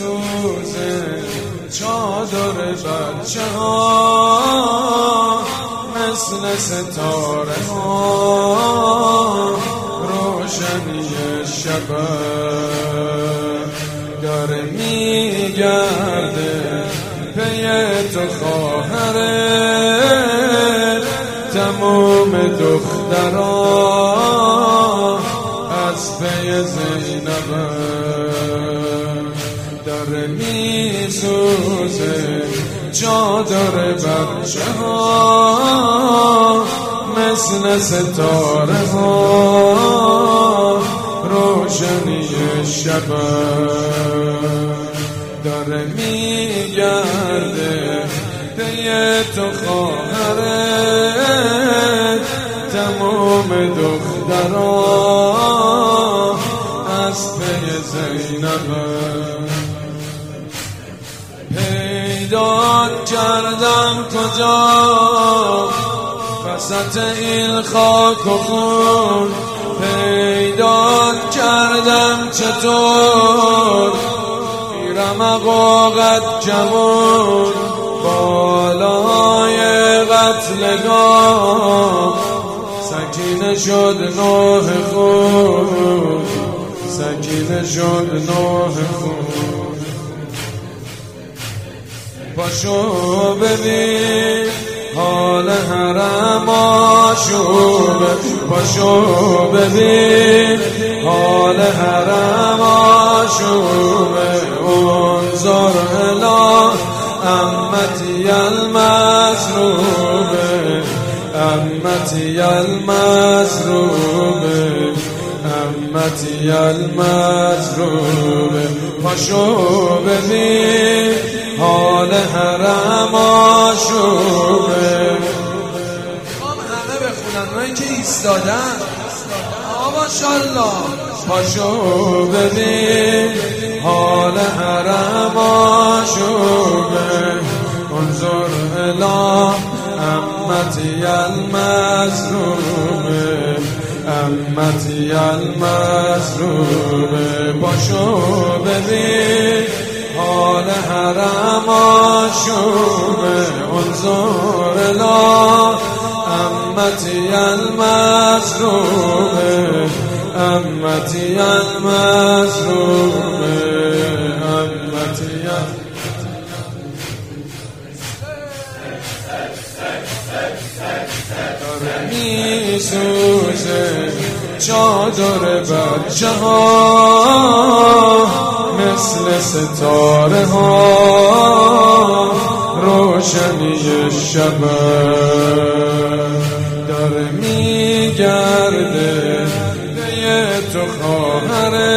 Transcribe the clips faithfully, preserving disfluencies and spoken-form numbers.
سوزه چادر بچه ها مثل ستاره ها روشنی شب داره میگرده پی تو خواهره تمام دخترها از پی زینب داره میسوزه چادر بچه ها مثل ستاره ها روشنی شب داره میگرده پی تو خواهره تمام دخترها از پی زینب پیدات کردم کجا وسط این خاک و خون پیدات کردم چطور بیرمق و قد جوون بالای قتلگاه سکینه شد نوح خون سکینه شد نوح خون پاشو ببین حال حرم آشوبه پاشو ببین حال حرم آشوبه انظر الی امتی المسروبه امتی المسروبه امتی المسروبه پاشو ببین حال حرم آشوبه همه بخونن اونایی که ایستادن ماشاءالله پاشو ببین حال حرم آشوبه انظر الی امتی المظلومه امتی المظلومه پاشو ببین حال حرم آشوبه انظر الی امتی المظلومه امتی المظلومه امتی داره میسوزه چادر بچه ها مثل ستاره ها روشنی شب داره میگرده پی تو خواهره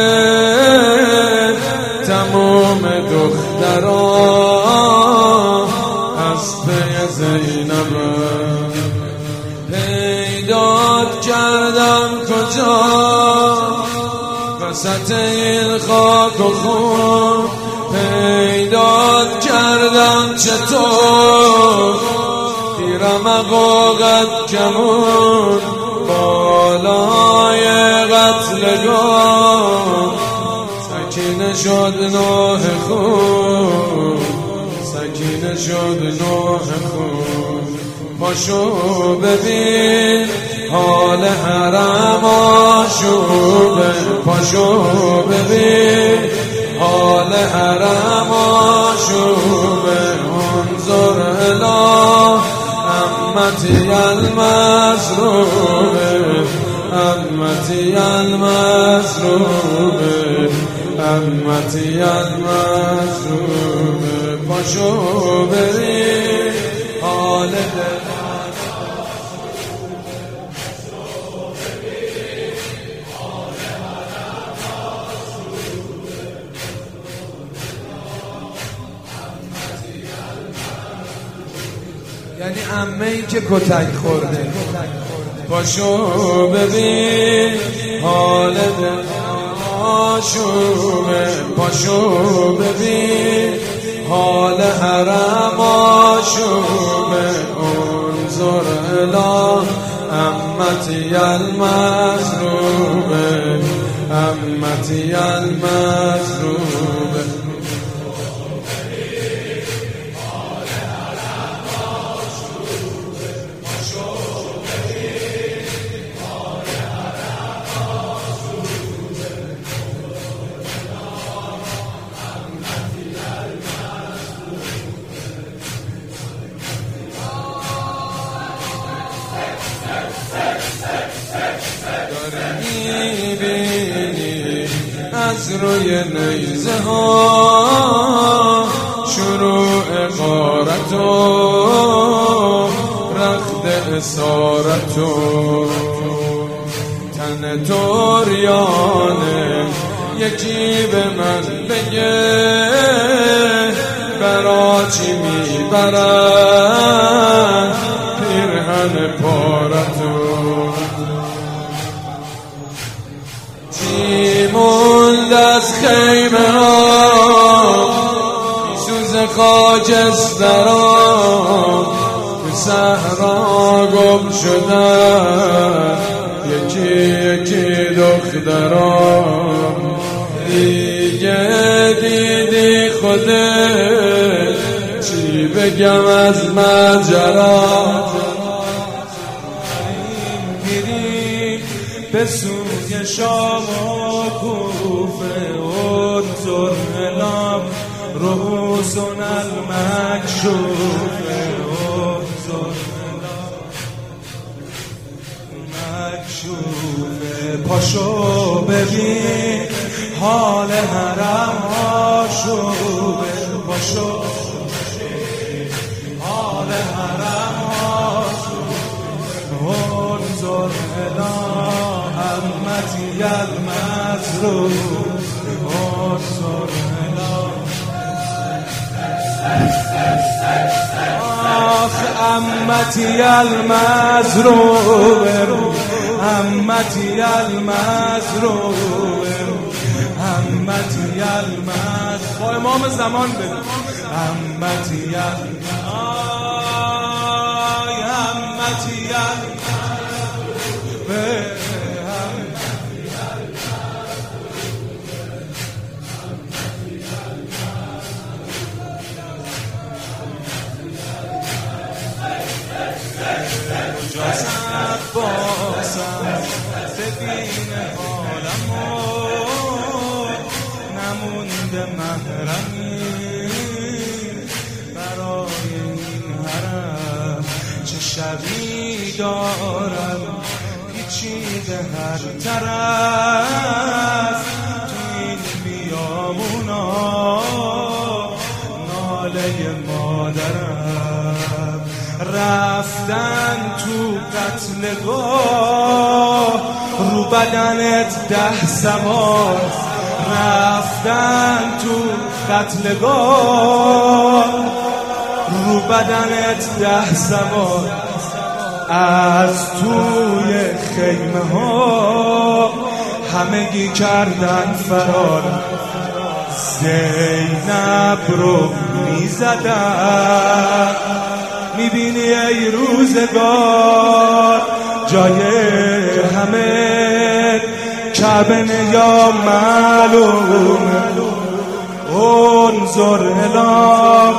تمام دخترها از پی زینب پیدات کردم کجا وسط این خاک و خون پیدات کردم چطور بیرمق و قد کمون بالای قتلگاه سکینه شد نوح خون سکینه شد نوح خون پاشو ببین حال حرم آشوبه پاشو ببین حال حرم آشوبه انظر الی امتی المظلومه امتی المظلومه امتی المظلومه پاشو ببین حال یعنی عمه ای که کتک خورده پاشو ببین حال دل آشوبه پاشو ببین حال حرم آشوبه انظر الی امتی المظلومه امتی المظلومه روی نیزه ها شروع غارت و رخت اسارت و تن توریانه. یکی به من بگه برا چی میبرن پیرهن پارتو. چی موند از خیمه ها سوز خاکستران تو صحرا گم شدن یکی یکی دختران. دیگه دیدی خودت چی بگم از ماجرا. میری به سوی شام و کوفه انظر الام رؤوسنا المکشوفه انظر مکشوفه. پاشو ببین حال حرم آشوبه. پاشو حال حرم آشوبه. انظر الی امتی المظلوم. انظر الی آخ امتی المظلوم. امتی المظلوم. امتی المظلوم. با امام زمان بده. امتی المظلوم. امتی المظلوم. جاسم باسم ببین حالمو نمونده محرمی برای این حرم. چه شبی دارم پیچیده هر طرف تو این بیابونا ناله مادرم. رفتن تو قتلگاه رو بدنت ده سوار. رفتن تو قتلگاه رو بدنت ده سوار. از توی خیمه ها همگی کردن فرار. زینب رو میزدن میبینی ای روزگار جای همه کعبه یا معلوم. انظر الی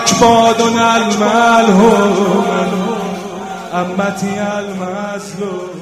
اکبادنا الملهوم. امتی المظلوم.